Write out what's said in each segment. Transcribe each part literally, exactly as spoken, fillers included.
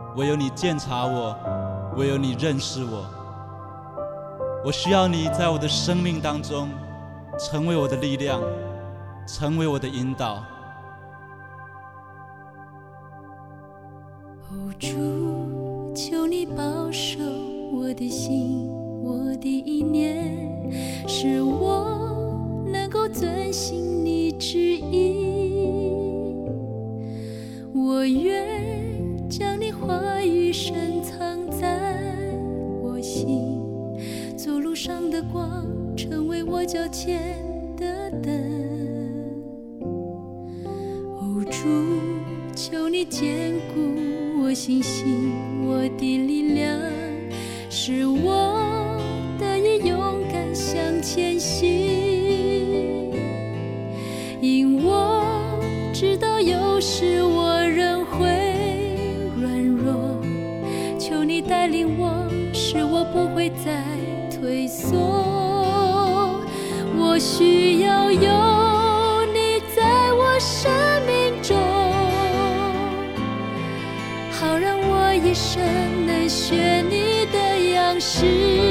唯有你鉴察我，唯有你认识我。我需要你在我的生命当中成为我的力量，成为我的引导。 哦，主，求你保守我的心，我的意念，使我能够遵行你旨意。我愿将你话语深藏在我心，走路上的光，成为我脚前的灯。哦，主，求你坚固我信心，我的力量，使我得以勇敢向前行。因我知道有时我仍会软弱，求你带领我，使我不会再退缩。我需要有你在我生命中，好让我一生能学你的样式，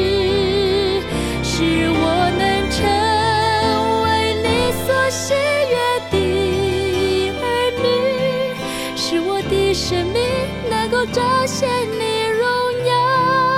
使我能成为你所喜悦的儿女，使我的生命能够彰显你荣耀。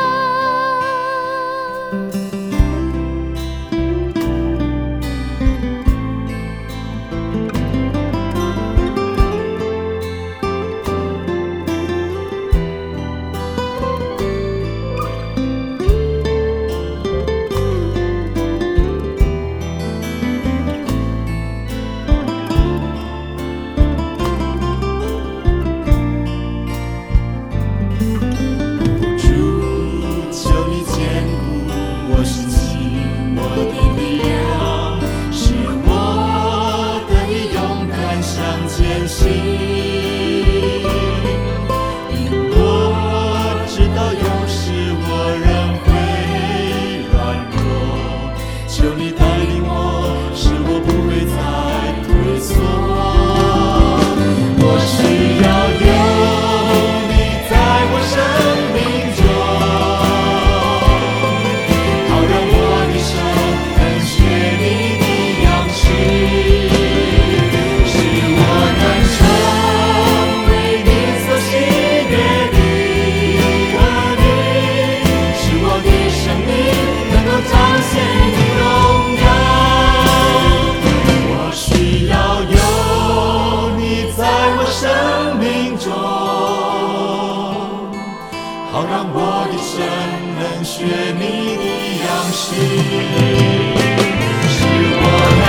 好让我一生能学你的样式，使我